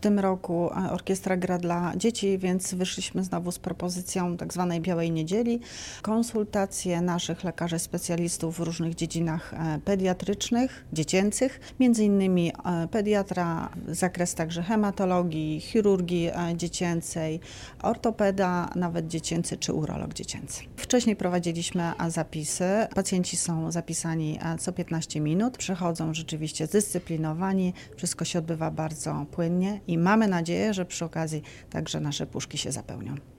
tym roku orkiestra gra dla dzieci, więc wyszliśmy znowu z propozycją tak zwanej Białej Niedzieli. Konsultacje naszych lekarzy specjalistów w różnych dziedzinach pediatrycznych, dziecięcych, między innymi pediatra, zakres także hematologii, chirurgii dziecięcej, ortopeda, nawet dziecięcy czy urolog dziecięcy. Wcześniej prowadziliśmy zapisy. Pacjenci są zapisani co 15 minut, przychodzą rzeczywiście zdyscyplinowani, wszystko się odbywa bardzo płynnie i mamy nadzieję, że przy okazji także nasze puszki się zapełnią.